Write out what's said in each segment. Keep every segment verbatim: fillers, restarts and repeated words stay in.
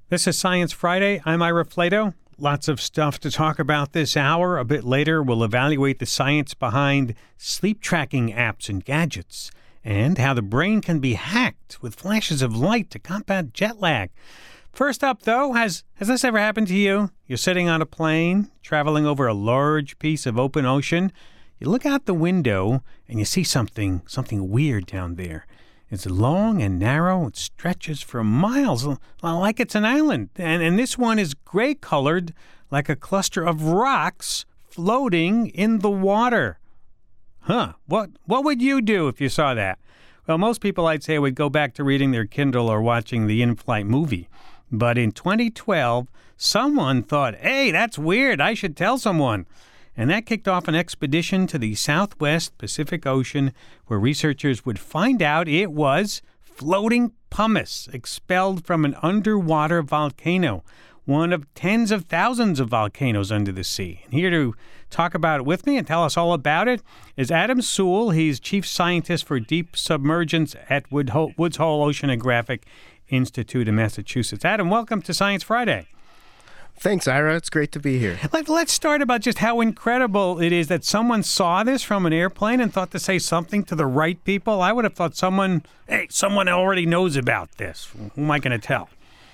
This is Science Friday. I'm Ira Flato. Lots of stuff to talk about this hour. A bit later, we'll evaluate the science behind sleep tracking apps and gadgets and how the brain can be hacked with flashes of light to combat jet lag. First up, though, has, has this ever happened to you? You're sitting on a plane, traveling over a large piece of open ocean. You look out the window and you see something, something weird down there. It's long and narrow. It stretches for miles, like it's an island. And, and this one is gray-colored, like a cluster of rocks floating in the water. Huh. What what would you do if you saw that? Well, most people, I'd say, would go back to reading their Kindle or watching the in-flight movie. But in twenty twelve, someone thought, hey, that's weird. I should tell someone. And that kicked off an expedition to the Southwest Pacific Ocean where researchers would find out it was floating pumice expelled from an underwater volcano, one of tens of thousands of volcanoes under the sea. And here to talk about it with me and tell us all about it is Adam Sewell. He's chief scientist for deep submergence at Woods Hole Oceanographic Institute in Massachusetts. Adam, welcome to Science Friday. Thanks, Ira. It's great to be here. Let, let's start about just how incredible it is that someone saw this from an airplane and thought to say something to the right people. I would have thought someone, hey, someone already knows about this. Who am I going to tell?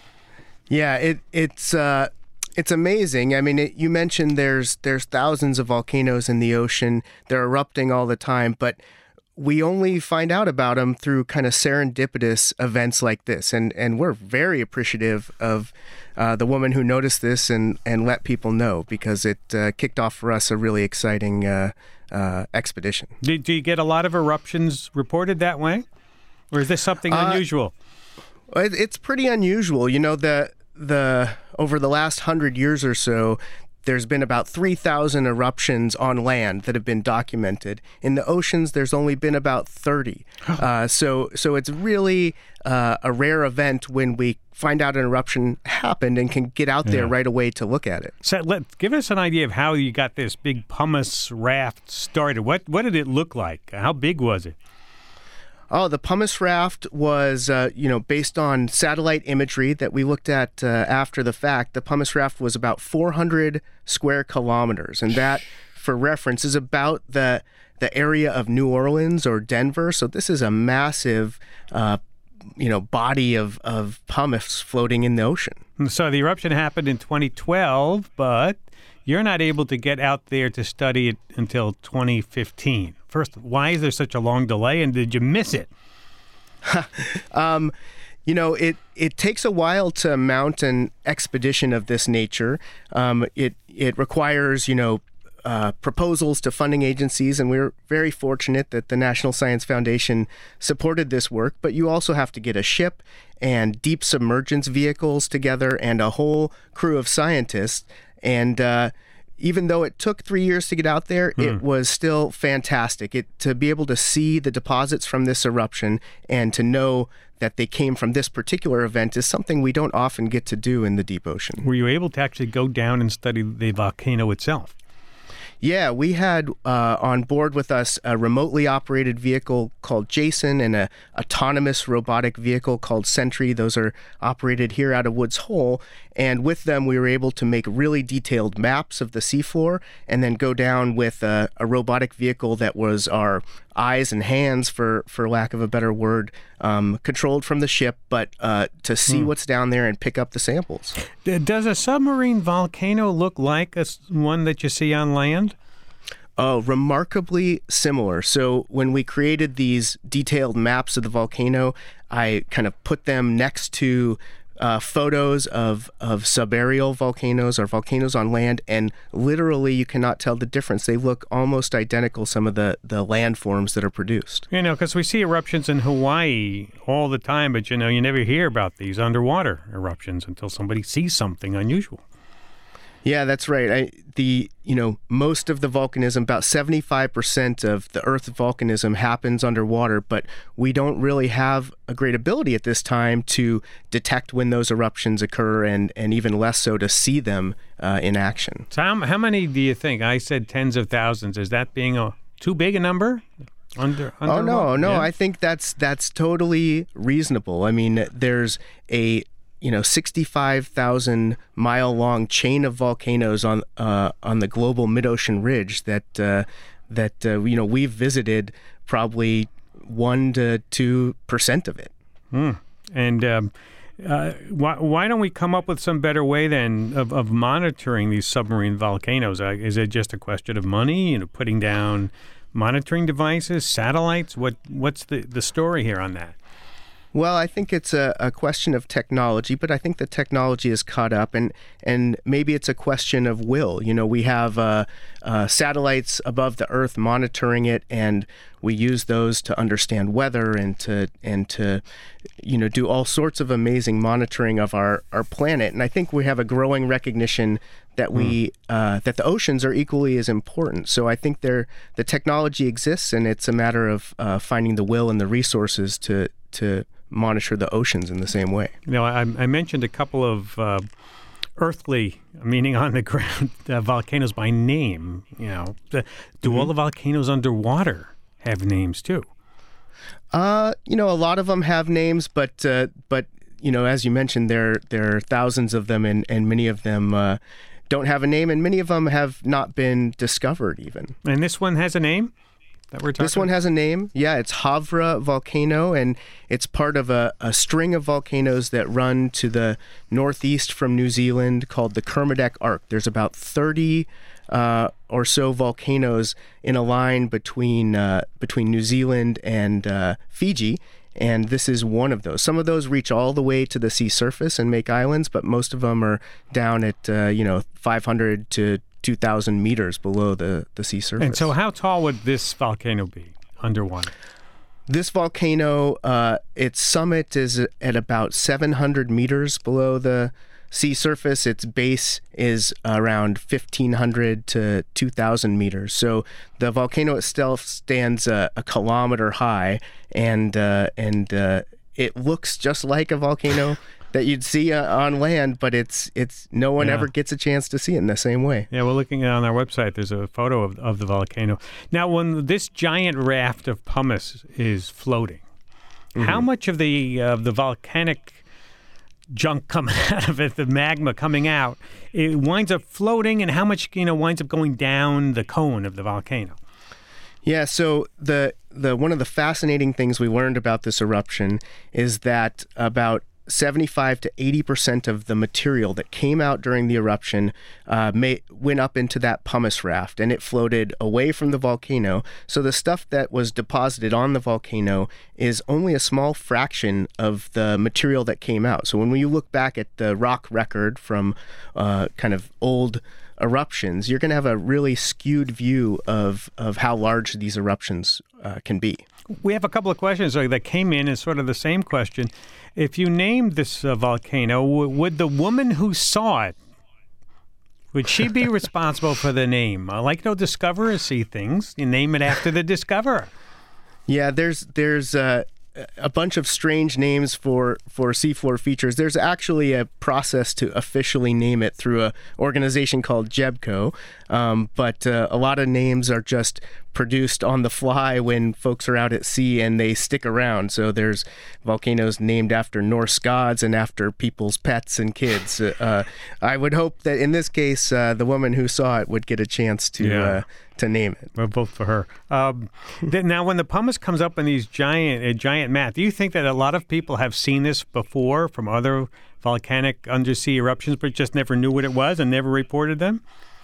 Yeah, it it's uh, it's amazing. I mean, it, you mentioned there's there's thousands of volcanoes in the ocean. They're erupting all the time, but we only find out about them through kind of serendipitous events like this. And and we're very appreciative of uh, the woman who noticed this and, and let people know, because it uh, kicked off for us a really exciting uh, uh, expedition. Do, do you get a lot of eruptions reported that way? Or is this something Uh, unusual? It, it's pretty unusual. You know, the the over the last hundred years or so, there's been about three thousand eruptions on land that have been documented. In the oceans, there's only been about thirty. Uh, so so it's really uh, a rare event when we find out an eruption happened and can get out there Yeah. right away to look at it. So let give us an idea of how you got this big pumice raft started. What what did it look like? How big was it? Oh, the pumice raft was, uh, you know, based on satellite imagery that we looked at uh, after the fact. The pumice raft was about four hundred square kilometers, and that, for reference, is about the the area of New Orleans or Denver. So this is a massive, uh, you know, body of of pumice floating in the ocean. So the eruption happened in twenty twelve, but you're not able to get out there to study it until twenty fifteen. First, why is there such a long delay, and did you miss it? um, you know, it, it takes a while to mount an expedition of this nature. Um, it it requires, you know, uh, proposals to funding agencies, and we're very fortunate that the National Science Foundation supported this work. But you also have to get a ship and deep submergence vehicles together and a whole crew of scientists. And uh, even though it took three years to get out there, Hmm. it was still fantastic. It to be able to see the deposits from this eruption and to know that they came from this particular event is something we don't often get to do in the deep ocean. Were you able to actually go down and study the volcano itself? Yeah, we had uh, on board with us a remotely operated vehicle called Jason and a autonomous robotic vehicle called Sentry. Those are operated here out of Woods Hole. And with them, we were able to make really detailed maps of the seafloor and then go down with a, a robotic vehicle that was our eyes and hands, for, for lack of a better word, um, controlled from the ship, but uh, to see Hmm. what's down there and pick up the samples. D- Does a submarine volcano look like a s one that you see on land? Oh, remarkably similar. So when we created these detailed maps of the volcano, I kind of put them next to uh, photos of, of subaerial volcanoes or volcanoes on land, and literally you cannot tell the difference. They look almost identical, some of the, the landforms that are produced. You know, because we see eruptions in Hawaii all the time, but, you know, you never hear about these underwater eruptions until somebody sees something unusual. Yeah, that's right. I, the you know most of the volcanism, about seventy-five percent of the Earth's volcanism happens underwater, but we don't really have a great ability at this time to detect when those eruptions occur, and, and even less so to see them uh, in action. So how, how many do you think? I said tens of thousands. Is that being a too big a number? Under, under oh no, no, yeah. I think that's that's totally reasonable. I mean, there's a you know, sixty-five thousand mile long chain of volcanoes on uh, on the global mid-ocean ridge that uh, that uh, you know we've visited probably one to two percent of it. Mm. And um, uh, why why don't we come up with some better way then of, of monitoring these submarine volcanoes? Uh, is it just a question of money? You know, putting down monitoring devices, satellites? What what's the, the story here on that? Well, I think it's a, a question of technology, but I think the technology is caught up, and, and maybe it's a question of will. You know, we have uh, uh, satellites above the Earth monitoring it, and we use those to understand weather and to and to, you know, do all sorts of amazing monitoring of our, our planet. And I think we have a growing recognition that we uh, that the oceans are equally as important. So I think there the technology exists, and it's a matter of uh, finding the will and the resources to to monitor the oceans in the same way. You know, I, I mentioned a couple of uh, earthly, meaning on the ground, uh, volcanoes by name. You know, the, do mm-hmm. all the volcanoes underwater have names too? Uh, you know, a lot of them have names, but uh, but you know, as you mentioned, there there are thousands of them, and and many of them uh, don't have a name, and many of them have not been discovered even. And this one has a name that we're talking This one has a name. Yeah, it's Havre Volcano, and it's part of a, a string of volcanoes that run to the northeast from New Zealand called the Kermadec Arc. There's about thirty uh, or so volcanoes in a line between uh, between New Zealand and uh, Fiji, and this is one of those. Some of those reach all the way to the sea surface and make islands, but most of them are down at uh, you know five hundred to two thousand meters below the, the sea surface. And so how tall would this volcano be underwater? This volcano, uh, its summit is at about seven hundred meters below the sea surface. Its base is around fifteen hundred to two thousand meters. So the volcano itself stands a, a kilometer high, and uh, and uh, it looks just like a volcano that you'd see uh, on land, but it's it's no one yeah. ever gets a chance to see it in the same way. Yeah, we're looking on our website. There's a photo of, of the volcano. Now, when this giant raft of pumice is floating, mm-hmm. how much of the uh, the volcanic junk coming out of it, the magma coming out, it winds up floating, and how much you know winds up going down the cone of the volcano? Yeah, so the the one of the fascinating things we learned about this eruption is that about seventy-five to eighty percent of the material that came out during the eruption uh, may, went up into that pumice raft, and it floated away from the volcano. So the stuff that was deposited on the volcano is only a small fraction of the material that came out. So when you look back at the rock record from uh, kind of old eruptions, you're going to have a really skewed view of, of how large these eruptions uh, can be. We have a couple of questions that came in as sort of the same question. If you named this uh, volcano, w- would the woman who saw it, would she be responsible for the name? Uh, like no discoverers see things, you name it after the discoverer. Yeah, there's there's uh, a bunch of strange names for, for seafloor features. There's actually a process to officially name it through an organization called JEBCO, um, but uh, a lot of names are just produced on the fly when folks are out at sea, and they stick around. So there's volcanoes named after Norse gods and after people's pets and kids. Uh, I would hope that in this case, uh, the woman who saw it would get a chance to yeah. uh, to name it. We'll vote for her. Um, th- now, when the pumice comes up in these giant uh, giant mats, do you think that a lot of people have seen this before from other volcanic undersea eruptions, but just never knew what it was and never reported them?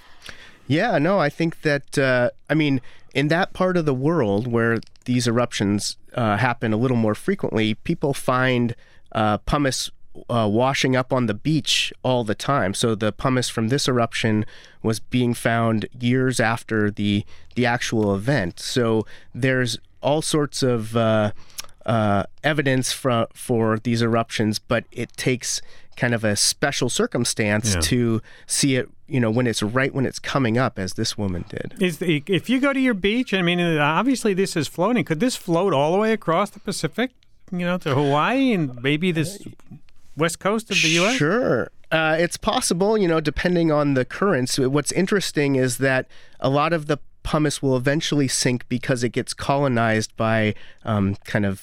Yeah, no, I think that, uh, I mean, in that part of the world where these eruptions uh, happen a little more frequently, people find uh, pumice uh, washing up on the beach all the time. So the pumice from this eruption was being found years after the the actual event. So there's all sorts of uh, uh, evidence for, for these eruptions, but it takes kind of a special circumstance yeah. to see it, you know, when it's right when it's coming up, as this woman did. Is the, if you go to your beach, I mean, obviously this is floating. Could this float all the way across the Pacific, you know, to Hawaii and maybe this west coast of the U S? Sure. Uh, it's possible, you know, depending on the currents. What's interesting is that a lot of the pumice will eventually sink because it gets colonized by um, kind of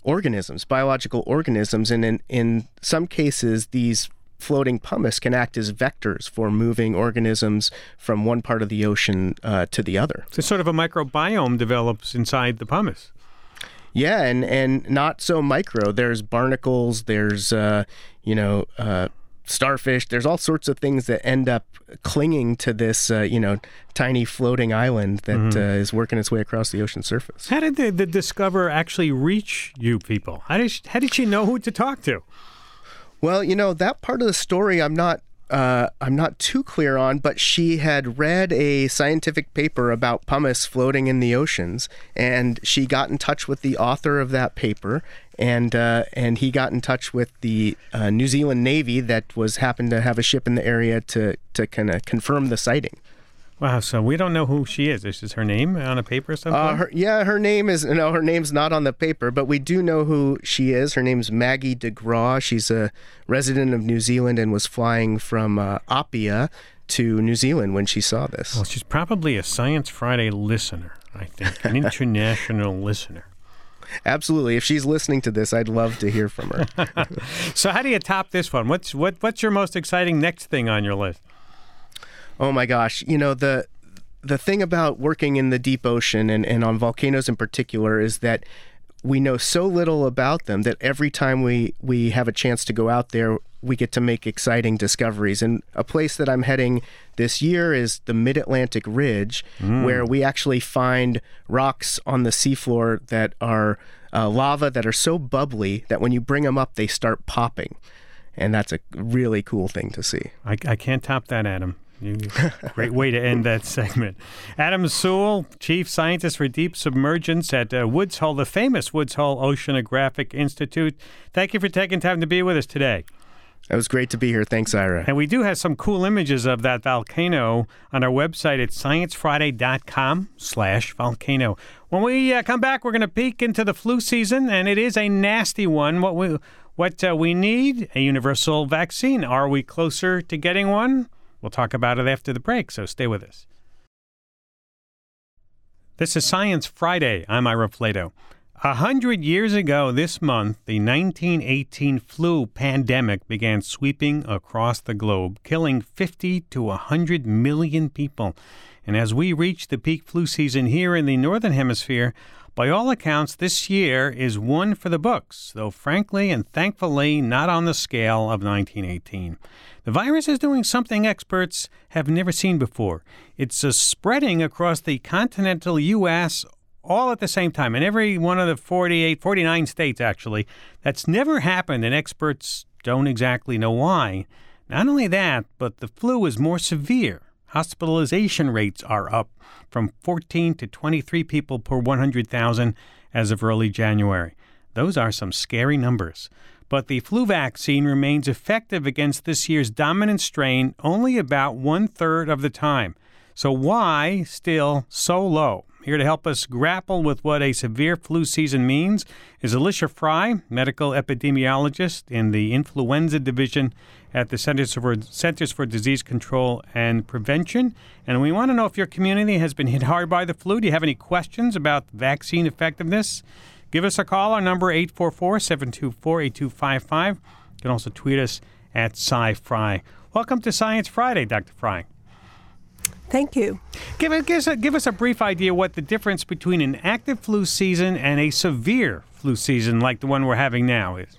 organisms, biological organisms. And in, in some cases, these floating pumice can act as vectors for moving organisms from one part of the ocean uh, to the other. So sort of a microbiome develops inside the pumice. Yeah, and, and not so micro. There's barnacles, there's, uh, you know, uh, starfish. There's all sorts of things that end up clinging to this, uh, you know, tiny floating island that mm-hmm. uh, is working its way across the ocean surface. How did the, the Discoverer actually reach you people? How did she, how did she know who to talk to? Well, you know, that part of the story I'm not uh, I'm not too clear on, but she had read a scientific paper about pumice floating in the oceans, and she got in touch with the author of that paper, and uh, and he got in touch with the uh, New Zealand Navy that was happened to have a ship in the area to to kind of confirm the sighting. Wow, so we don't know who she is. Is this her name on a paper or something? Uh, her, yeah, her name is, no, her name's not on the paper, but we do know who she is. Her name's Maggie de Graw. She's a resident of New Zealand and was flying from uh, Apia to New Zealand when she saw this. Well, she's probably a Science Friday listener, I think, an international listener. Absolutely. If she's listening to this, I'd love to hear from her. So how do you top this one? What's what? What's your most exciting next thing on your list? Oh my gosh, you know, the the thing about working in the deep ocean and, and on volcanoes in particular is that we know so little about them that every time we, we have a chance to go out there, we get to make exciting discoveries. And a place that I'm heading this year is the Mid-Atlantic Ridge, mm. where we actually find rocks on the seafloor that are uh, lava that are so bubbly that when you bring them up, they start popping. And that's a really cool thing to see. I, I can't top that, Adam. You, great way to end that segment. Adam Sewell, Chief Scientist for Deep Submergence at uh, Woods Hole, the famous Woods Hole Oceanographic Institute. Thank you for taking time to be with us today. It was great to be here. Thanks, Ira. And we do have some cool images of that volcano on our website at sciencefriday.com slash volcano. When we uh, come back, we're going to peek into the flu season, and it is a nasty one. What we, what uh, we need, a universal vaccine. Are we closer to getting one? We'll talk about it after the break, so stay with us. This is Science Friday. I'm Ira Flato. A hundred years ago this month, the nineteen eighteen flu pandemic began sweeping across the globe, killing fifty to one hundred million people. And as we reach the peak flu season here in the Northern Hemisphere, by all accounts, this year is one for the books, though frankly and thankfully not on the scale of nineteen eighteen. The virus is doing something experts have never seen before. It's uh, spreading across the continental U S all at the same time, in every one of the forty-eight, forty-nine states, actually. That's never happened, and experts don't exactly know why. Not only that, but the flu is more severe. Hospitalization rates are up from fourteen to twenty-three people per one hundred thousand as of early January. Those are some scary numbers. But the flu vaccine remains effective against this year's dominant strain only about one-third of the time. So why still so low? Here to help us grapple with what a severe flu season means is Alicia Fry, medical epidemiologist in the influenza division at the Centers for, Centers for Disease Control and Prevention. And we want to know if your community has been hit hard by the flu. Do you have any questions about vaccine effectiveness? Give us a call. Our number, eight four four, seven two four, eight two five five. You can also tweet us at SciFry. Welcome to Science Friday, Doctor Fry. Thank you. Give, it, give, us a, give us a brief idea what the difference between an active flu season and a severe flu season like the one we're having now is.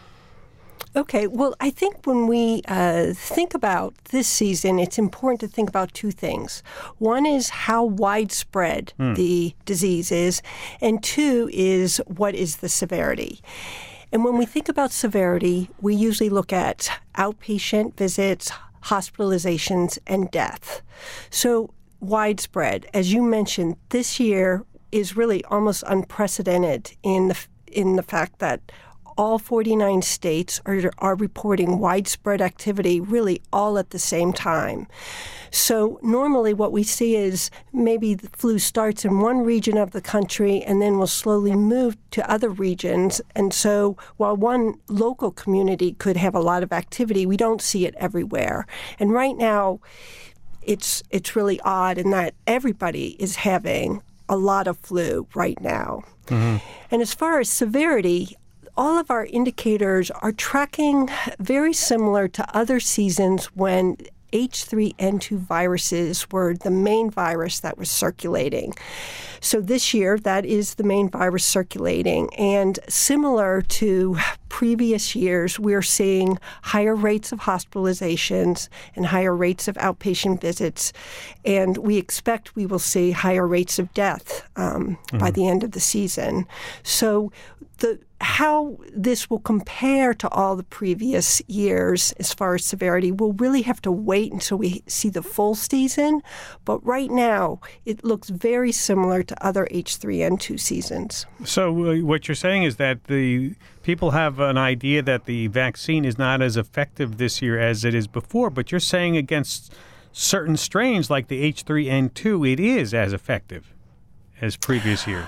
Okay, well, I think when we uh, think about this season, it's important to think about two things. One is how widespread mm. the disease is, and two is what is the severity. And when we think about severity, we usually look at outpatient visits, hospitalizations, and death. So widespread, as you mentioned, this year is really almost unprecedented in the in the fact that all forty-nine states are, are reporting widespread activity really all at the same time. So normally what we see is maybe the flu starts in one region of the country and then will slowly move to other regions. And so while one local community could have a lot of activity, we don't see it everywhere. And right now, it's it's really odd in that everybody is having a lot of flu right now. Mm-hmm. And as far as severity, all of our indicators are tracking very similar to other seasons when H three N two viruses were the main virus that was circulating. So this year, that is the main virus circulating. And similar to previous years, we're seeing higher rates of hospitalizations and higher rates of outpatient visits. And we expect we will see higher rates of death um, mm-hmm. by the end of the season. So the how this will compare to all the previous years as far as severity, we'll really have to wait until we see the full season. But right now, it looks very similar to other H three N two seasons. So uh, what you're saying is that the people have an idea that the vaccine is not as effective this year as it is before, but you're saying against certain strains like the H three N two, it is as effective as previous years.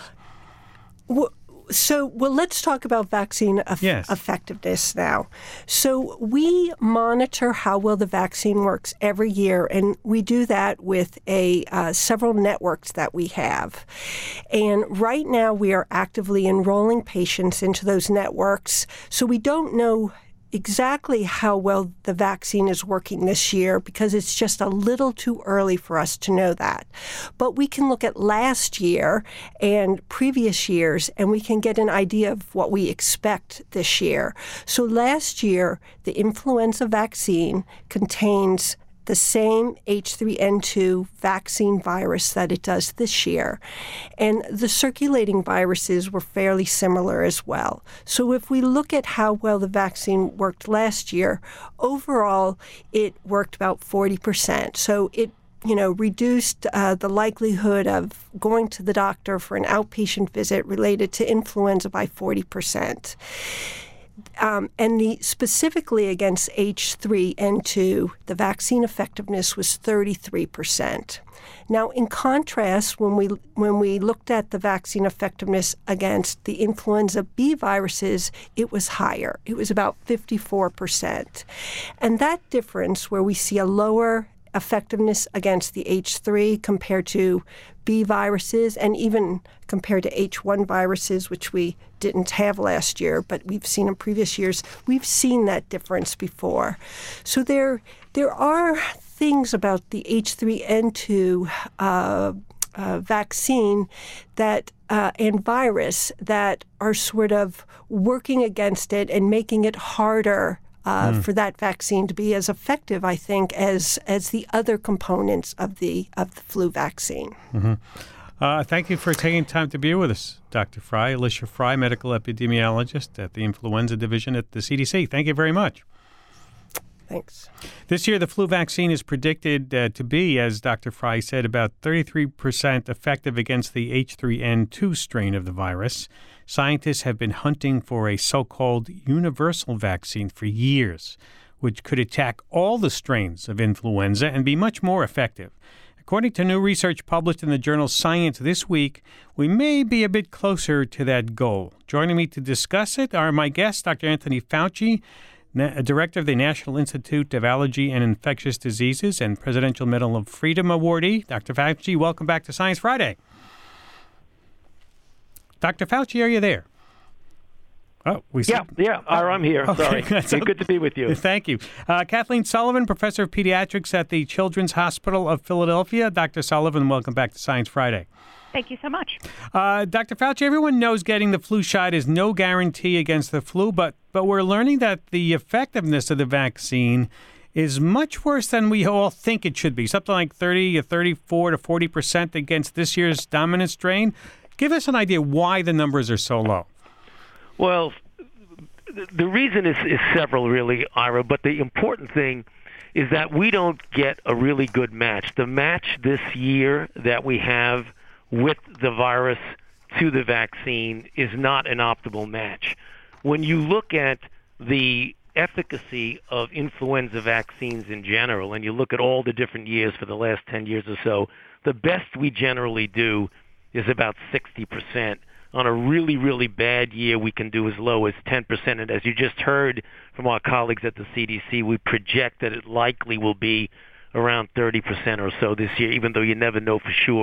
Well, So, well, let's talk about vaccine eff- yes. effectiveness now. So we monitor how well the vaccine works every year, and we do that with a uh, several networks that we have. And right now we are actively enrolling patients into those networks, so we don't know exactly how well the vaccine is working this year because it's just a little too early for us to know that. But we can look at last year and previous years, and we can get an idea of what we expect this year. So last year, the influenza vaccine contains the same H three N two vaccine virus that it does this year. And the circulating viruses were fairly similar as well. So if we look at how well the vaccine worked last year, overall it worked about forty percent. So it you know, reduced uh, the likelihood of going to the doctor for an outpatient visit related to influenza by forty percent. Um, and the, specifically against H three N two, the vaccine effectiveness was thirty-three percent. Now, in contrast, when we when we looked at the vaccine effectiveness against the influenza B viruses, it was higher. It was about fifty-four percent. And that difference, where we see a lower effectiveness against the H three compared to B viruses, and even compared to H one viruses, which we didn't have last year, but we've seen in previous years, we've seen that difference before. So there, there are things about the H three N two uh, uh, vaccine that uh, and virus that are sort of working against it and making it harder Uh, mm. for that vaccine to be as effective, I think, as as the other components of the of the flu vaccine. Mm-hmm. Uh, thank you for taking time to be with us, Doctor Frey, Alicia Frey, medical epidemiologist at the Influenza Division at the C D C. Thank you very much. Thanks. This year, the flu vaccine is predicted uh, to be, as Doctor Frey said, about thirty-three percent effective against the H three N two strain of the virus. Scientists have been hunting for a so-called universal vaccine for years, which could attack all the strains of influenza and be much more effective. According to new research published in the journal Science this week, we may be a bit closer to that goal. Joining me to discuss it are my guests, Doctor Anthony Fauci, Na- Director of the National Institute of Allergy and Infectious Diseases and Presidential Medal of Freedom awardee. Doctor Fauci, welcome back to Science Friday. Doctor Fauci, are you there? Oh, we yeah, see. yeah, oh, I'm here. Okay. Sorry, good to be with you. Thank you, uh, Kathleen Sullivan, Professor of Pediatrics at the Children's Hospital of Philadelphia. Doctor Sullivan, welcome back to Science Friday. Thank you so much. Uh, Doctor Fauci, everyone knows getting the flu shot is no guarantee against the flu, but but we're learning that the effectiveness of the vaccine is much worse than we all think it should be. Something like thirty or thirty-four to forty percent against this year's dominant strain. Give us an idea why the numbers are so low. Well, the reason is, is several, really, Ira, but the important thing is that we don't get a really good match. The match this year that we have with the virus to the vaccine is not an optimal match. When you look at the efficacy of influenza vaccines in general, and you look at all the different years for the last ten years or so, the best we generally do is about sixty percent. On a really, really bad year, we can do as low as ten percent. And as you just heard from our colleagues at the C D C, we project that it likely will be around thirty percent or so this year, even though you never know for sure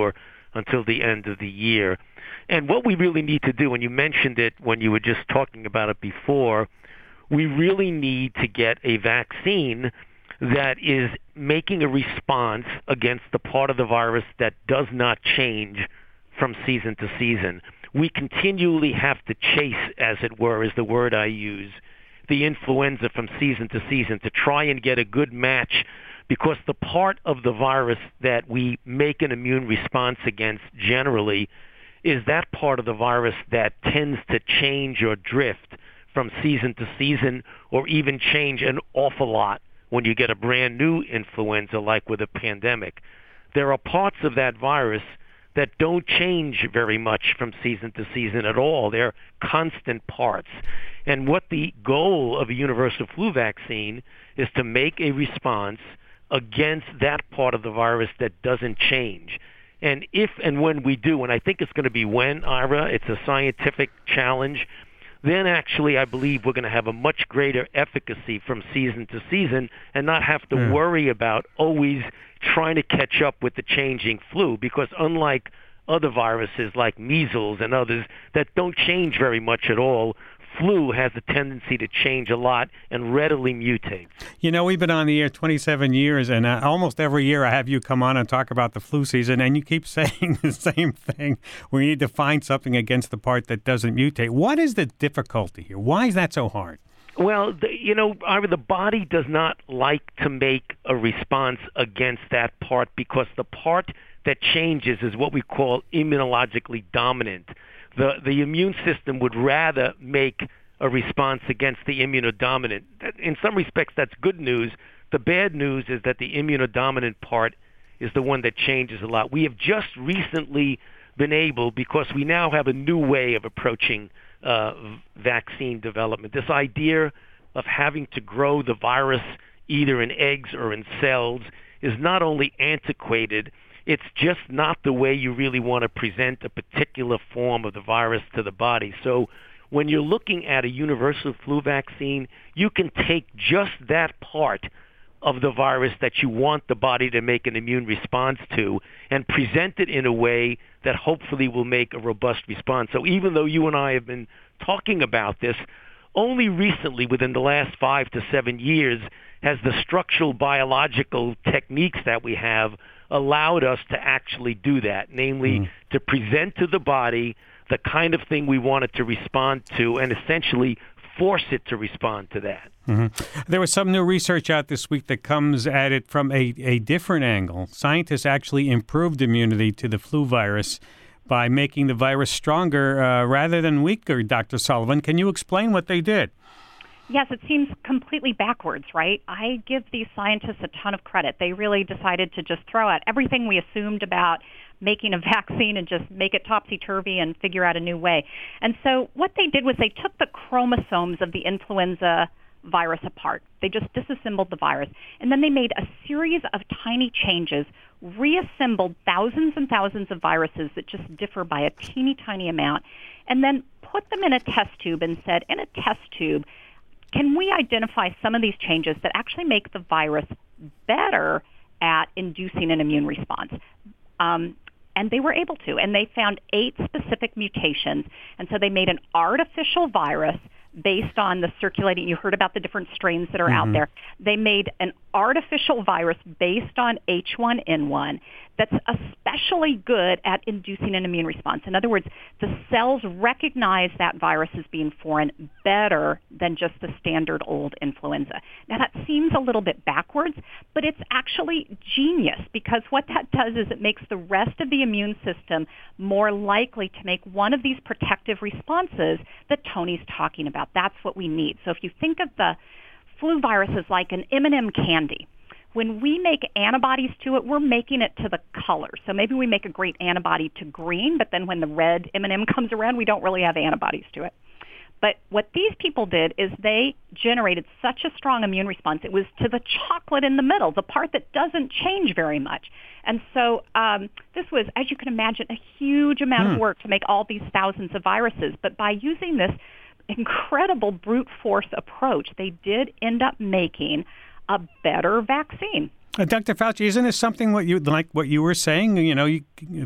until the end of the year. And what we really need to do, and you mentioned it when you were just talking about it before, we really need to get a vaccine that is making a response against the part of the virus that does not change from season to season. We continually have to chase, as it were, is the word I use, the influenza from season to season to try and get a good match, because the part of the virus that we make an immune response against generally is that part of the virus that tends to change or drift from season to season, or even change an awful lot when you get a brand new influenza like with a pandemic. There are parts of that virus that don't change very much from season to season at all. They're constant parts. And what the goal of a universal flu vaccine is to make a response against that part of the virus that doesn't change. And if and when we do, and I think it's going to be when, Ira, it's a scientific challenge, then actually I believe we're going to have a much greater efficacy from season to season and not have to mm. worry about always trying to catch up with the changing flu, because unlike other viruses like measles and others that don't change very much at all, flu has a tendency to change a lot and readily mutates. You know, we've been on the air twenty-seven years, and uh, almost every year I have you come on and talk about the flu season, and you keep saying the same thing. We need to find something against the part that doesn't mutate. What is the difficulty here? Why is that so hard? Well, the, you know, Ira, the body does not like to make a response against that part, because the part that changes is what we call immunologically dominant. The the immune system would rather make a response against the immunodominant. In some respects, that's good news. The bad news is that the immunodominant part is the one that changes a lot. We have just recently been able, because we now have a new way of approaching uh, vaccine development, this idea of having to grow the virus either in eggs or in cells is not only antiquated, it's just not the way you really want to present a particular form of the virus to the body. So when you're looking at a universal flu vaccine, you can take just that part of the virus that you want the body to make an immune response to and present it in a way that hopefully will make a robust response. So even though you and I have been talking about this, only recently, within the last five to seven years, has the structural biological techniques that we have allowed us to actually do that, namely mm. to present to the body the kind of thing we want it to respond to and essentially force it to respond to that. Mm-hmm. There was some new research out this week that comes at it from a, a different angle. Scientists actually improved immunity to the flu virus by making the virus stronger uh, rather than weaker, Doctor Sullivan. Can you explain what they did? Yes, it seems completely backwards, right? I give these scientists a ton of credit. They really decided to just throw out everything we assumed about making a vaccine and just make it topsy-turvy and figure out a new way. And so what they did was they took the chromosomes of the influenza virus apart. They just disassembled the virus. And then they made a series of tiny changes, reassembled thousands and thousands of viruses that just differ by a teeny tiny amount, and then put them in a test tube and said, in a test tube, can we identify some of these changes that actually make the virus better at inducing an immune response? Um, and they were able to, and they found eight specific mutations. And so they made an artificial virus based on the circulating, you heard about the different strains that are mm-hmm. out there. They made an artificial virus based on H one N one that's especially good at inducing an immune response. In other words, the cells recognize that virus as being foreign better than just the standard old influenza. Now, that seems a little bit backwards, but it's actually genius, because what that does is it makes the rest of the immune system more likely to make one of these protective responses that Tony's talking about. That's what we need. So if you think of the flu virus as like an M and M candy, when we make antibodies to it, we're making it to the color. So maybe we make a great antibody to green, but then when the red M and M comes around, we don't really have antibodies to it. But what these people did is they generated such a strong immune response. It was to the chocolate in the middle, the part that doesn't change very much. And so um, this was, as you can imagine, a huge amount hmm. of work to make all these thousands of viruses. But by using this incredible brute force approach, they did end up making a better vaccine. Uh, Doctor Fauci, isn't this something what you like what you were saying? You know, you,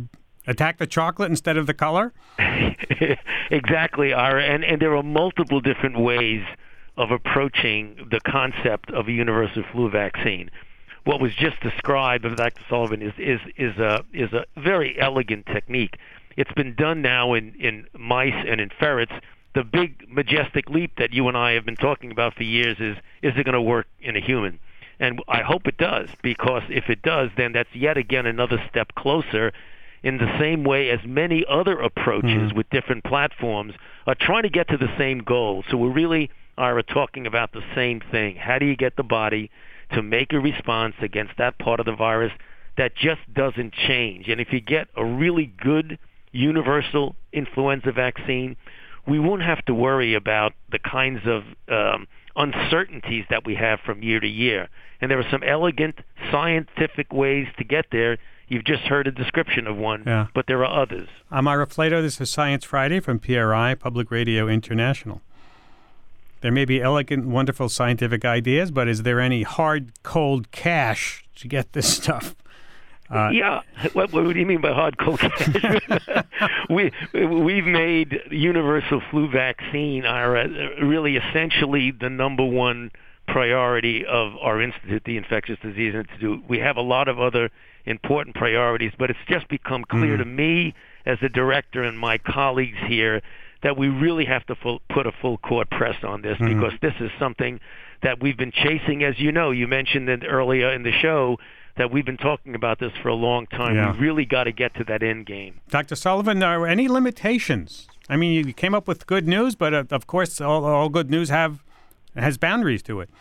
Attack the chocolate instead of the color? Exactly, Ira. And, and there are multiple different ways of approaching the concept of a universal flu vaccine. What was just described by Doctor Sullivan is, is, is, a, is a very elegant technique. It's been done now in, in mice and in ferrets. The big, majestic leap that you and I have been talking about for years is, is it going to work in a human? And I hope it does, because if it does, then that's yet again another step closer in the same way as many other approaches mm-hmm. with different platforms are trying to get to the same goal. So we really are talking about the same thing. How do you get the body to make a response against that part of the virus that just doesn't change? And if you get a really good universal influenza vaccine, we won't have to worry about the kinds of um, uncertainties that we have from year to year. And there are some elegant scientific ways to get there. You've just heard a description of one, yeah. but there are others. I'm Ira Flato. This is Science Friday from P R I, Public Radio International. There may be elegant, wonderful scientific ideas, but is there any hard, cold cash to get this stuff? Uh, yeah. What, what do you mean by hard, cold cash? we, we've made universal flu vaccine our, uh, really essentially the number one priority of our institute, the Infectious Disease Institute. We have a lot of other important priorities, but it's just become clear mm. to me as a director and my colleagues here that we really have to full, put a full court press on this mm. because this is something that we've been chasing. As you know, you mentioned it earlier in the show that we've been talking about this for a long time. Yeah. We really got to get to that end game. Doctor Sullivan, are there any limitations? I mean, you came up with good news, but uh, of course, all, all good news have has boundaries to it.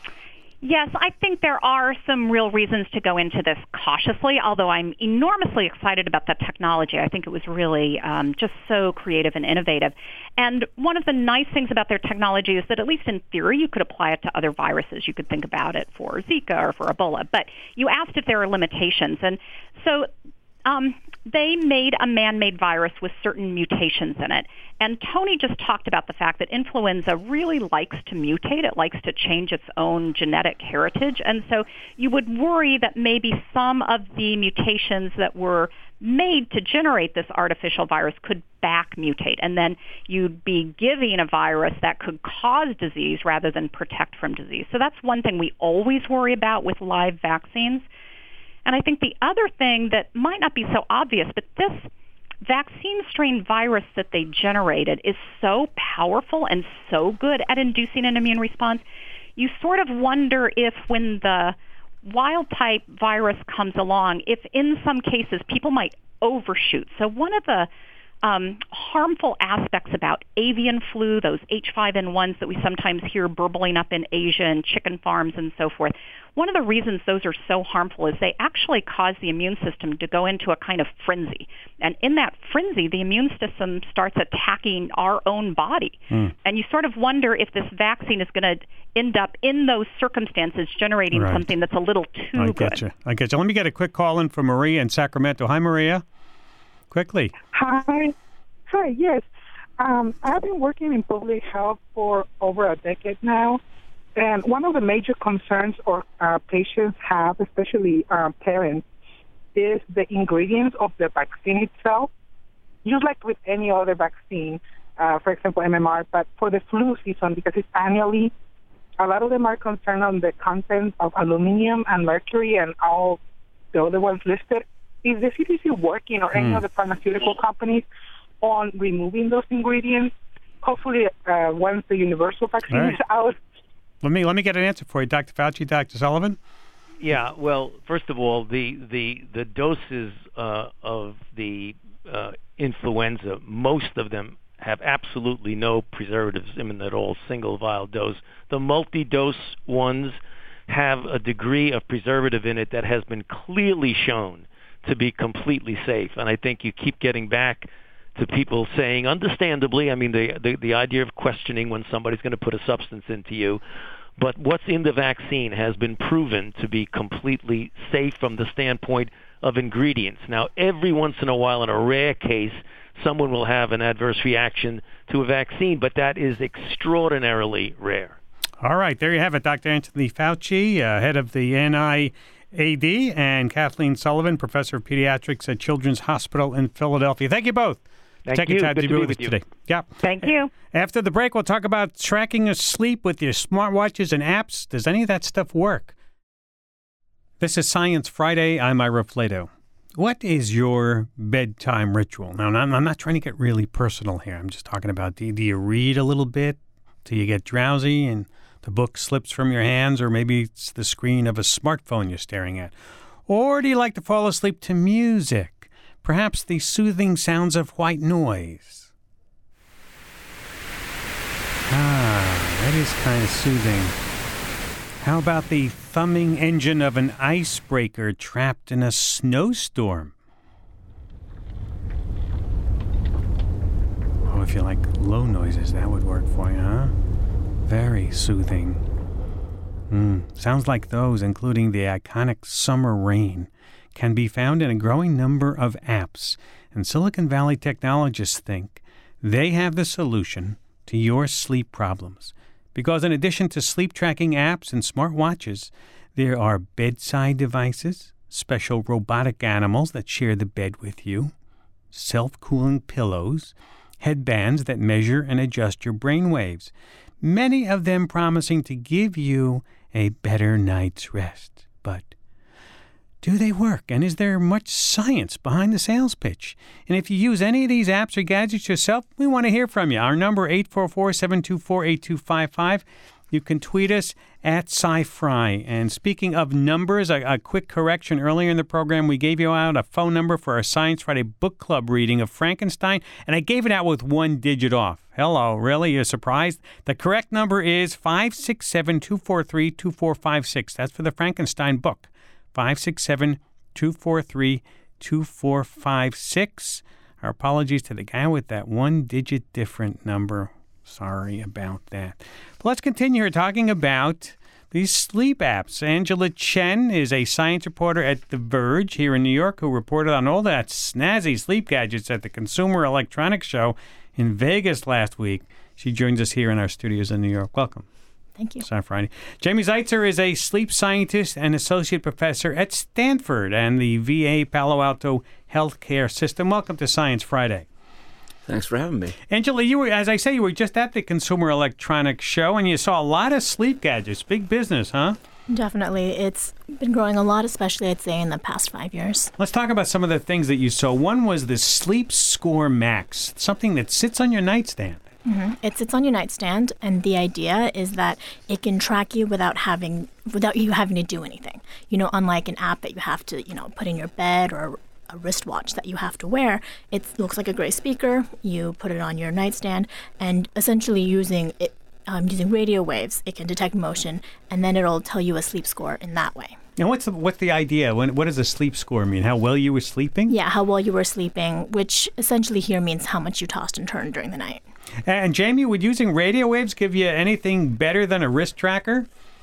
Yes, I think there are some real reasons to go into this cautiously, although I'm enormously excited about the technology. I think it was really um, just so creative and innovative. And one of the nice things about their technology is that, at least in theory, you could apply it to other viruses. You could think about it for Zika or for Ebola. But you asked if there are limitations. And so um, they made a man-made virus with certain mutations in it. And Tony just talked about the fact that influenza really likes to mutate. It likes to change its own genetic heritage. And so you would worry that maybe some of the mutations that were made to generate this artificial virus could back mutate. And then you'd be giving a virus that could cause disease rather than protect from disease. So that's one thing we always worry about with live vaccines. And I think the other thing that might not be so obvious, but this vaccine strain virus that they generated is so powerful and so good at inducing an immune response, you sort of wonder if when the wild type virus comes along, if in some cases people might overshoot. So one of the um, harmful aspects about avian flu, those H five N ones that we sometimes hear burbling up in Asia and chicken farms and so forth, one of the reasons those are so harmful is they actually cause the immune system to go into a kind of frenzy. And in that frenzy, the immune system starts attacking our own body. Mm. And you sort of wonder if this vaccine is going to end up in those circumstances generating right. something that's a little too I good. Get you. I get you. Let me get a quick call in from Maria in Sacramento. Hi, Maria. Quickly. Hi. Hi, yes. Um, I've been working in public health for over a decade now. And one of the major concerns our uh, patients have, especially uh, parents, is the ingredients of the vaccine itself. Just like with any other vaccine, uh, for example, M M R, but for the flu season, because it's annually, a lot of them are concerned on the content of aluminum and mercury and all the other ones listed. Is the C D C working, or any mm. other pharmaceutical companies, on removing those ingredients? Hopefully, uh, once the universal vaccine right. is out. Let me let me get an answer for you, Doctor Fauci, Doctor Sullivan. Yeah, well, first of all, the the the doses uh, of the uh, influenza, most of them have absolutely no preservatives in them at all. Single vial dose. The multi-dose ones have a degree of preservative in it that has been clearly shown to be completely safe. And I think you keep getting back to people saying, understandably, I mean, the, the, the idea of questioning when somebody's going to put a substance into you, but what's in the vaccine has been proven to be completely safe from the standpoint of ingredients. Now, every once in a while, in a rare case, someone will have an adverse reaction to a vaccine, but that is extraordinarily rare. All right, there you have it, Doctor Anthony Fauci, uh, head of the N I A D, and Kathleen Sullivan, Professor of Pediatrics at Children's Hospital in Philadelphia. Thank you both. Thank Taking you. time Good to to be be with us with you. today. Yeah. Thank you. After the break, we'll talk about tracking your sleep with your smartwatches and apps. Does any of that stuff work? This is Science Friday. I'm Ira Flato. What is your bedtime ritual? Now, I'm I'm not trying to get really personal here. I'm just talking about, do, do you read a little bit till you get drowsy and the book slips from your hands, or maybe it's the screen of a smartphone you're staring at? Or do you like to fall asleep to music? Perhaps the soothing sounds of white noise. Ah, that is kind of soothing. How about the thumbing engine of an icebreaker trapped in a snowstorm? Oh, if you like low noises, that would work for you, huh? Very soothing. Mm, sounds like those, including the iconic Summer Rain, can be found in a growing number of apps, and Silicon Valley technologists think they have the solution to your sleep problems. Because in addition to sleep tracking apps and smartwatches, there are bedside devices, special robotic animals that share the bed with you, self-cooling pillows, headbands that measure and adjust your brain waves, many of them promising to give you a better night's rest. But do they work? And is there much science behind the sales pitch? And if you use any of these apps or gadgets yourself, we want to hear from you. Our number, eight four four, seven two four, eight two five five. You can tweet us at SciFri. And speaking of numbers, a, a quick correction. Earlier in the program, we gave you out a phone number for our Science Friday book club reading of Frankenstein, and I gave it out with one digit off. Hello, really? You're surprised? The correct number is five six seven, two four three, two four five six. That's for the Frankenstein book. five six seven, two four three, two four five six. Our apologies to the guy with that one-digit different number. Sorry about that. But let's continue here talking about these sleep apps. Angela Chen is a science reporter at The Verge here in New York who reported on all that snazzy sleep gadgets at the Consumer Electronics Show in Vegas last week. She joins us here in our studios in New York. Welcome. Thank you. Sorry, Friday. Jamie Zeitzer is a sleep scientist and associate professor at Stanford and the V A Palo Alto Healthcare System. Welcome to Science Friday. Thanks for having me. Angela, you were, as I say, you were just at the Consumer Electronics Show, and you saw a lot of sleep gadgets. Big business, huh? Definitely. It's been growing a lot, especially, I'd say, in the past five years. Let's talk about some of the things that you saw. One was the Sleep Score Max, something that sits on your nightstand. Mm-hmm. It sits on your nightstand, and the idea is that it can track you without having, without you having to do anything. You know, unlike an app that you have to, you know, put in your bed, or a wristwatch that you have to wear. It looks like a gray speaker. You put it on your nightstand, and essentially using it, um, using radio waves, it can detect motion, and then it'll tell you a sleep score in that way. And what's the, what's the idea? When, what does a sleep score mean? How well you were sleeping? Yeah, how well you were sleeping, which essentially here means how much you tossed and turned during the night. And Jamie, would using radio waves give you anything better than a wrist tracker?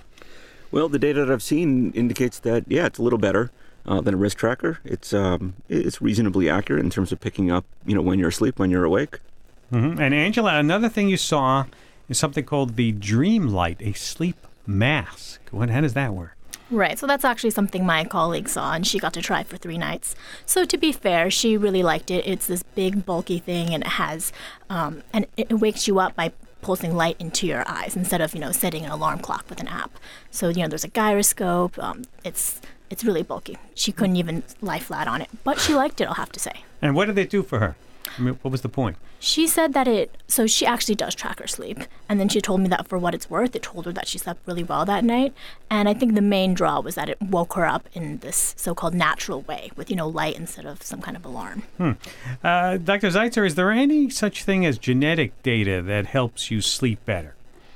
Well, the data that I've seen indicates that, yeah, it's a little better uh, than a wrist tracker. It's um, it's reasonably accurate in terms of picking up, you know, when you're asleep, when you're awake. Mm-hmm. And Angela, another thing you saw is something called the Dream Light, a sleep mask. What, how does that work? Right, so that's actually something my colleague saw, and she got to try for three nights. So to be fair, she really liked it. It's this big, bulky thing, and it has, um, and it wakes you up by pulsing light into your eyes instead of, you know, setting an alarm clock with an app. So, you know, there's a gyroscope. Um, it's it's really bulky. She couldn't even lie flat on it, but she liked it, I'll have to say. And what did they do for her? I mean, what was the point? She said that it, so she actually does track her sleep. And then she told me that for what it's worth, it told her that she slept really well that night. And I think the main draw was that it woke her up in this so-called natural way with, you know, light instead of some kind of alarm. Hmm. Uh, Doctor Zeitzer, is there any such thing as genetic data that helps you sleep better?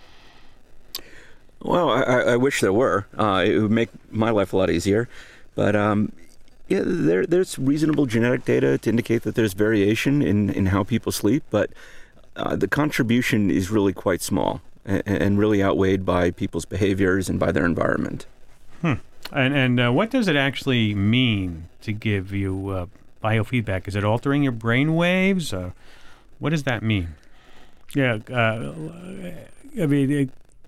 Well, I, I wish there were. Uh, it would make my life a lot easier. But um, yeah, there, there's reasonable genetic data to indicate that there's variation in, in how people sleep, but uh, the contribution is really quite small and, and really outweighed by people's behaviors and by their environment. Hmm. And, and uh, what does it actually mean to give you uh, biofeedback? Is it altering your brain waves? Uh, what does that mean? Yeah, uh, I mean, it,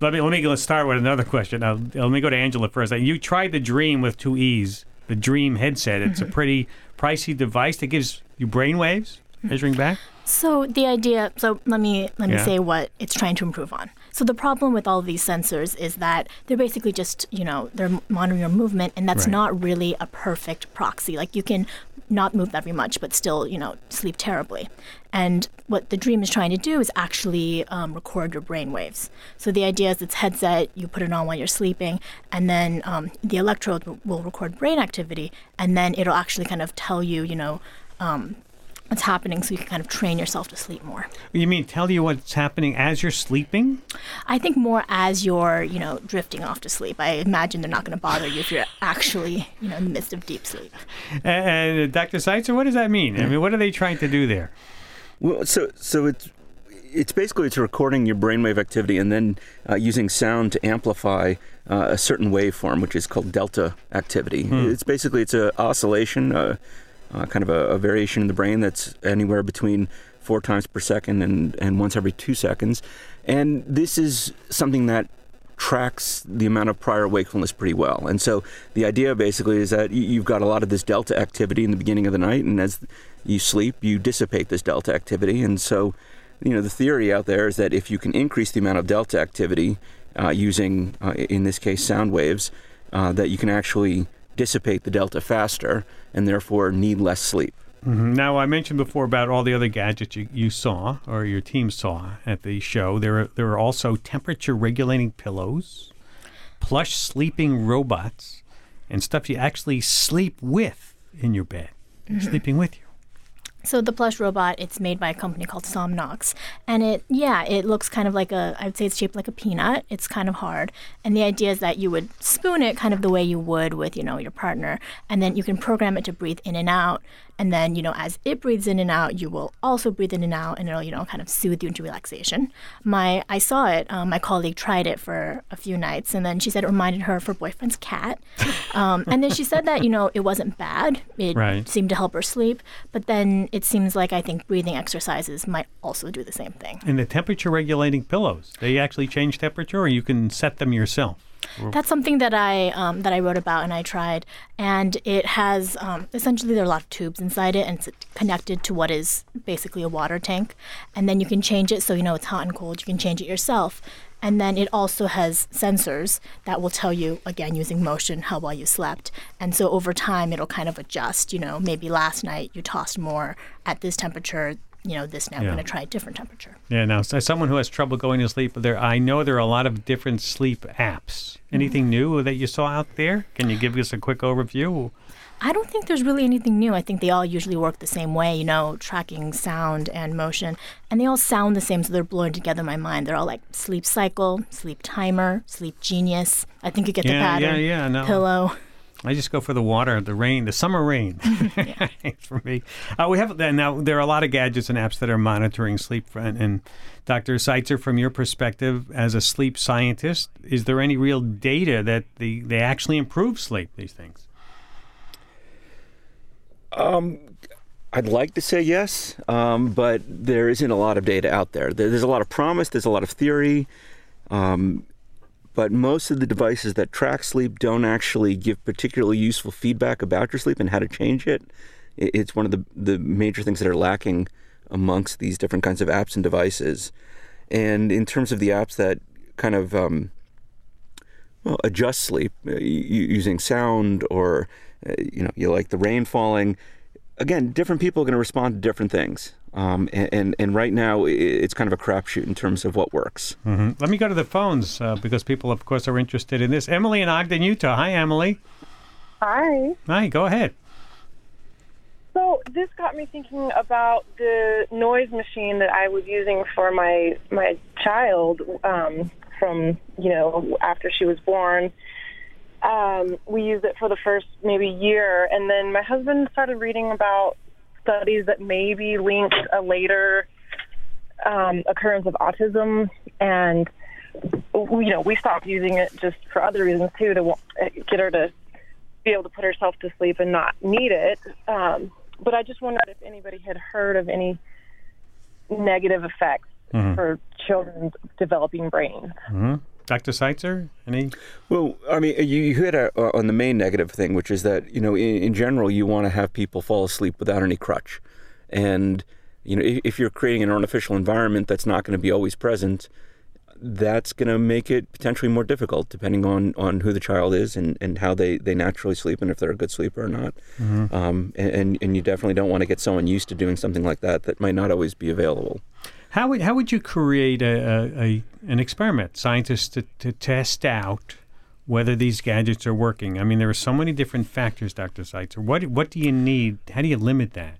Let me let me let's start with another question. Now, let me go to Angela first. You tried the Dream with two E's, the Dream headset. It's mm-hmm. a pretty pricey device that gives you brainwaves measuring back. So the idea, so let me let me Yeah. say what it's trying to improve on. So the problem with all of these sensors is that they're basically just, you know, they're monitoring your movement, and that's Right. not really a perfect proxy. Like you can not move that very much, but still, you know, sleep terribly. And what the Dream is trying to do is actually um, record your brain waves. So the idea is it's headset, you put it on while you're sleeping, and then um, the electrode w- will record brain activity, and then it'll actually kind of tell you, you know, um, what's happening, so you can kind of train yourself to sleep more. You mean tell you what's happening as you're sleeping? I think more as you're, you know, drifting off to sleep. I imagine they're not going to bother you if you're actually, you know, in the midst of deep sleep. And, and Doctor Seitzer, what does that mean? I mean, what are they trying to do there? Well, so so it's it's basically it's recording your brainwave activity and then uh, using sound to amplify uh, a certain waveform, which is called delta activity. Hmm. It's basically it's a oscillation, uh, uh, kind of a, a variation in the brain that's anywhere between four times per second and, and once every two seconds. And this is something that tracks the amount of prior wakefulness pretty well. And so the idea basically is that you- you've got a lot of this delta activity in the beginning of the night, and as you sleep, you dissipate this delta activity. And so, you know, the theory out there is that if you can increase the amount of delta activity uh, using, uh, in this case, sound waves, uh, that you can actually dissipate the delta faster and therefore need less sleep. Mm-hmm. Now, I mentioned before about all the other gadgets you, you saw, or your team saw at the show. There are, there are also temperature-regulating pillows, plush sleeping robots, and stuff you actually sleep with in your bed. Mm-hmm. Sleeping with you. So the plush robot, it's made by a company called Somnox. And it, yeah, it looks kind of like a, I would say it's shaped like a peanut. It's kind of hard. And the idea is that you would spoon it kind of the way you would with, you know, your partner. And then you can program it to breathe in and out. And then, you know, as it breathes in and out, you will also breathe in and out, and it'll, you know, kind of soothe you into relaxation. My, I saw it. Um, my colleague tried it for a few nights, and then she said it reminded her of her boyfriend's cat. Um, and then she said that, you know, it wasn't bad. It Right. seemed to help her sleep. But then it seems like I think breathing exercises might also do the same thing. And the temperature-regulating pillows, they actually change temperature, or you can set them yourself? That's something that I um, that I wrote about and I tried, and it has um, essentially there are a lot of tubes inside it, and it's connected to what is basically a water tank, and then you can change it so you know it's hot and cold. You can change it yourself, and then it also has sensors that will tell you again using motion how well you slept, and so over time it'll kind of adjust. You know, maybe last night you tossed more at this temperature. You know, this night Yeah. we're going to try a different temperature. Yeah, now, as someone who has trouble going to sleep, there I know there are a lot of different sleep apps. Anything new that you saw out there? Can you give us a quick overview? I don't think there's really anything new. I think they all usually work the same way, you know, tracking sound and motion. And they all sound the same, so they're blurring together in my mind. They're all like Sleep Cycle, Sleep Timer, Sleep Genius. I think you get the Yeah, pattern. yeah, yeah, no. Pillow. I just go for the water, the rain, the summer rain. For me, uh, we have now. There are a lot of gadgets and apps that are monitoring sleep. And, and Doctor Seitzer, from your perspective as a sleep scientist, is there any real data that the they actually improve sleep? These things. Um, I'd like to say yes, um, but there isn't a lot of data out there. there. There's a lot of promise. There's a lot of theory. Um, But most of the devices that track sleep don't actually give particularly useful feedback about your sleep and how to change it. It's one of the, the major things that are lacking amongst these different kinds of apps and devices. And in terms of the apps that kind of um, well, adjust sleep uh, using sound or, uh, you know, you like the rain falling, again, different people are going to respond to different things. Um, and, and, and right now, it's kind of a crapshoot in terms of what works. Mm-hmm. Let me go to the phones uh, because people, of course, are interested in this. Emily in Ogden, Utah. Hi, Emily. Hi. Hi, go ahead. So this got me thinking about the noise machine that I was using for my my child um, from, you know, after she was born. Um, we used it for the first maybe year, and then my husband started reading about studies that maybe linked a later um, occurrence of autism, and you know we stopped using it just for other reasons too, to get her to be able to put herself to sleep and not need it. Um, but I just wondered if anybody had heard of any negative effects mm-hmm. for children's developing brains. Mm-hmm. Doctor Seitzer, any? Well, I mean, you, you hit a, uh, on the main negative thing, which is that, you know, in, in general, you want to have people fall asleep without any crutch. And, you know, if, if you're creating an artificial environment that's not going to be always present, that's going to make it potentially more difficult, depending on, on who the child is and, and how they, they naturally sleep and if they're a good sleeper or not. Mm-hmm. Um, and, and you definitely don't want to get someone used to doing something like that that might not always be available. How would how would you create a, a, a an experiment, scientists to, to test out whether these gadgets are working? I mean, there are so many different factors, Doctor Seitzer. What what do you need? How do you limit that?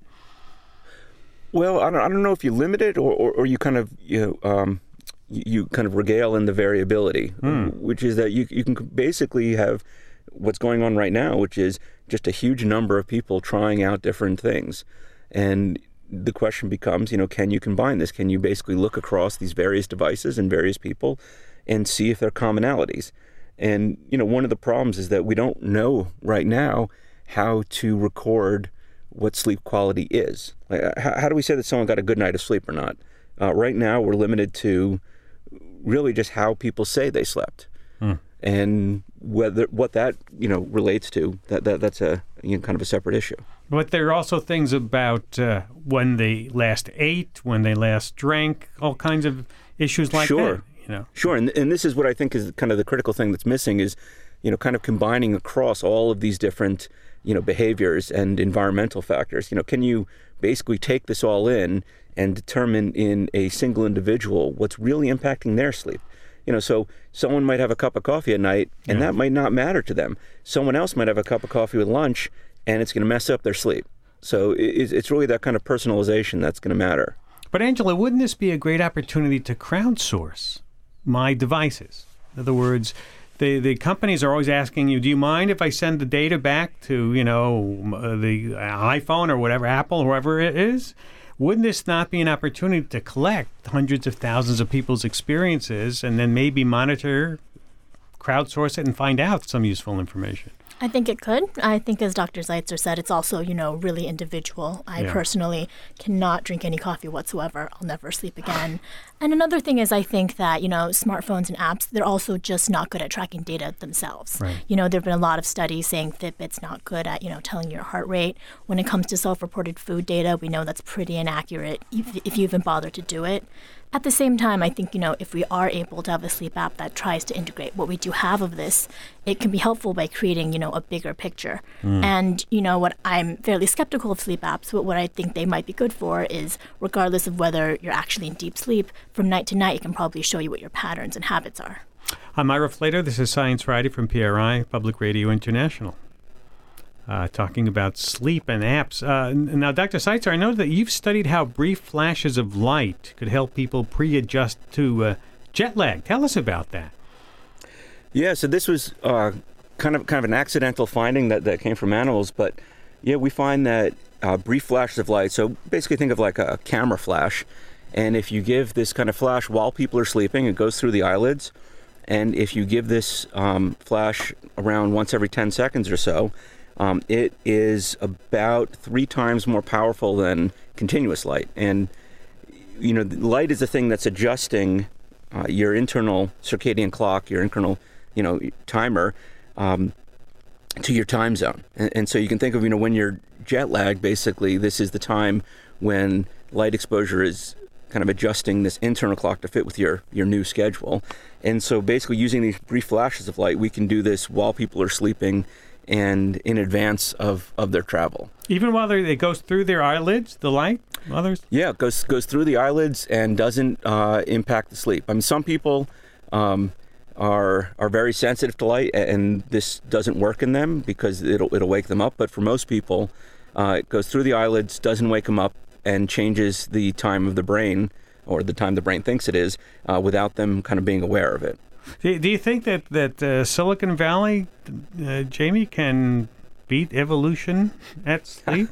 Well, I don't, I don't know if you limit it or, or, or you kind of you know, um, you, you kind of regale in the variability, hmm. which is that you you can basically have what's going on right now, which is just a huge number of people trying out different things, and the question becomes, you know, can you combine this? Can you basically look across these various devices and various people and see if there are commonalities? And, you know, one of the problems is that we don't know right now how to record what sleep quality is. Like, how, how do we say that someone got a good night of sleep or not? Uh, right now, we're limited to really just how people say they slept. Hmm. And whether what that, you know, relates to, that, that that's a you know, kind of a separate issue. But there are also things about uh, when they last ate, when they last drank, all kinds of issues like sure. that. You know, sure. And and this is what I think is kind of the critical thing that's missing is, you know, kind of combining across all of these different, you know, behaviors and environmental factors. You know, can you basically take this all in and determine in a single individual what's really impacting their sleep? You know, so someone might have a cup of coffee at night, and yeah. that might not matter to them. Someone else might have a cup of coffee with lunch, and it's going to mess up their sleep. So it's really that kind of personalization that's going to matter. But Angela, wouldn't this be a great opportunity to crowdsource my devices? In other words, the, the companies are always asking you, do you mind if I send the data back to, you know, the iPhone or whatever, Apple, whoever it is? Wouldn't this not be an opportunity to collect hundreds of thousands of people's experiences and then maybe monitor, crowdsource it, and find out some useful information? I think it could. I think, as Doctor Seitzer said, it's also, you know, really individual. I yeah. personally cannot drink any coffee whatsoever. I'll never sleep again. And another thing is, I think that, you know, smartphones and apps, they're also just not good at tracking data themselves. Right. You know, there have been a lot of studies saying Fitbit's not good at, you know, telling your heart rate. When it comes to self-reported food data, we know that's pretty inaccurate if, if you even bother to do it. At the same time, I think, you know, if we are able to have a sleep app that tries to integrate what we do have of this, it can be helpful by creating, you know, a bigger picture. Mm. And, you know, what I'm fairly skeptical of sleep apps, but what I think they might be good for is, regardless of whether you're actually in deep sleep, from night to night, it can probably show you what your patterns and habits are. I'm Ira Flato. This is Science Friday from P R I, Public Radio International. Uh, talking about sleep and apps. Uh, now, Doctor Seitzer, I know that you've studied how brief flashes of light could help people pre-adjust to uh, jet lag. Tell us about that. Yeah, so this was uh, kind of kind of an accidental finding that, that came from animals, but yeah, we find that uh, brief flashes of light, so basically think of like a camera flash, and if you give this kind of flash while people are sleeping, it goes through the eyelids, and if you give this um, flash around once every ten seconds or so, Um, it is about three times more powerful than continuous light. And, you know, light is the thing that's adjusting uh, your internal circadian clock, your internal, you know, timer um, to your time zone. And, and so you can think of, you know, when you're jet lagged, basically, this is the time when light exposure is kind of adjusting this internal clock to fit with your, your new schedule. And so basically using these brief flashes of light, we can do this while people are sleeping and in advance of, of their travel. Even while it goes through their eyelids, the light? Others? Yeah, it goes, goes through the eyelids and doesn't uh, impact the sleep. I mean, some people um, are are very sensitive to light, and this doesn't work in them because it'll, it'll wake them up. But for most people, uh, it goes through the eyelids, doesn't wake them up, and changes the time of the brain, or the time the brain thinks it is, uh, without them kind of being aware of it. Do, do you think that, that uh, Silicon Valley, uh, Jamie, can beat evolution at sleep?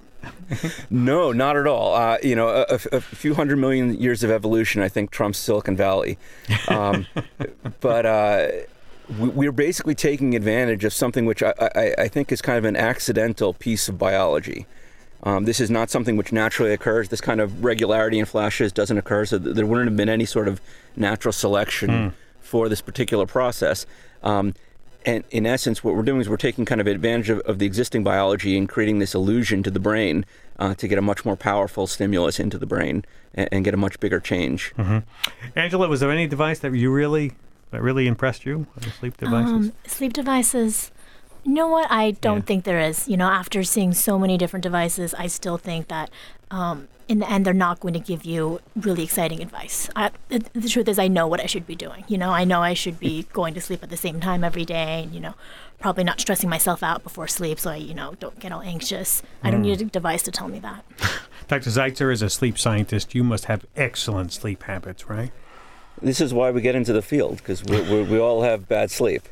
No, not at all. Uh, you know, a, a few hundred million years of evolution, I think, trumps Silicon Valley. Um, but uh, we, we're basically taking advantage of something which I, I, I think is kind of an accidental piece of biology. Um, this is not something which naturally occurs. This kind of regularity in flashes doesn't occur, so there wouldn't have been any sort of natural selection mm. for this particular process. Um, and in essence, what we're doing is we're taking kind of advantage of, of the existing biology and creating this illusion to the brain uh, to get a much more powerful stimulus into the brain and, and get a much bigger change. Mm-hmm. Angela, was there any device that you really that really impressed you? Sleep devices? Um, sleep devices. You know what? I don't Yeah. think there is. You know, after seeing so many different devices, I still think that um, in the end, they're not going to give you really exciting advice. I, the, the truth is, I know what I should be doing. You know, I know I should be going to sleep at the same time every day, and you know, probably not stressing myself out before sleep, so I, you know, don't get all anxious. I don't need a device to tell me that. Doctor Zeitzer, as a sleep scientist, you must have excellent sleep habits, right? This is why we get into the field, because we, we, we all have bad sleep.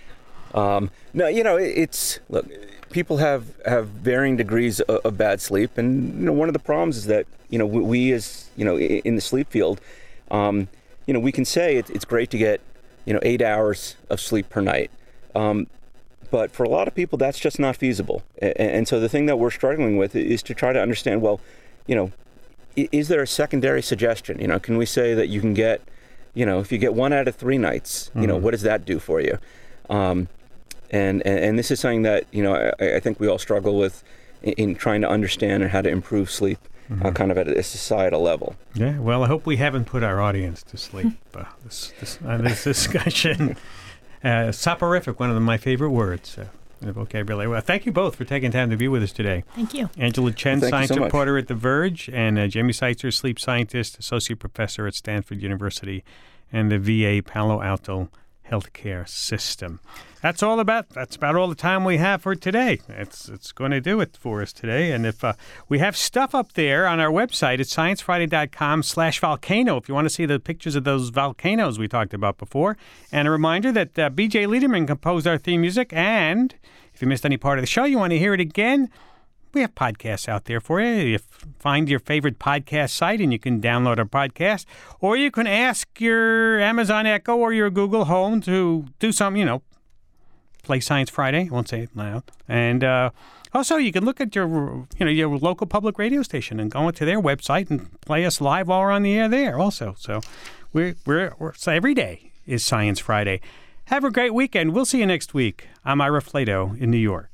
Um, no, you know, it, it's, look, people have, have varying degrees of, of bad sleep. And, you know, one of the problems is that, you know, we, we as, you know, in the sleep field, um, you know, we can say it, it's great to get, you know, eight hours of sleep per night. Um, but for a lot of people, that's just not feasible. And, and so the thing that we're struggling with is to try to understand, well, you know, is there a secondary suggestion? You know, can we say that you can get, you know, if you get one out of three nights, you know, what does that do for you? Um, And, and and this is something that, you know, I, I think we all struggle with in, in trying to understand and how to improve sleep mm-hmm. uh, kind of at a societal level. Yeah, well, I hope we haven't put our audience to sleep uh, this, this, on this discussion. Uh, soporific, one of my favorite words uh, in the vocabulary. Well, thank you both for taking time to be with us today. Thank you. Angela Chen, Thank science you so reporter at The Verge, and uh, Jamie Zeitzer, sleep scientist, associate professor at Stanford University and the V A Palo Alto Healthcare System. That's all about. That's about all the time we have for today. It's it's going to do it for us today. And if uh, we have stuff up there on our website at science friday dot com slash volcano, if you want to see the pictures of those volcanoes we talked about before. And a reminder that uh, B J Liederman composed our theme music. And if you missed any part of the show, you want to hear it again, we have podcasts out there for you. You find your favorite podcast site and you can download our podcast. Or you can ask your Amazon Echo or your Google Home to do something, you know, play Science Friday. I won't say it loud. And uh, also, you can look at your, you know, your local public radio station and go into their website and play us live while we're on the air there also. So we're, we're, we're so every day is Science Friday. Have a great weekend. We'll see you next week. I'm Ira Flato in New York.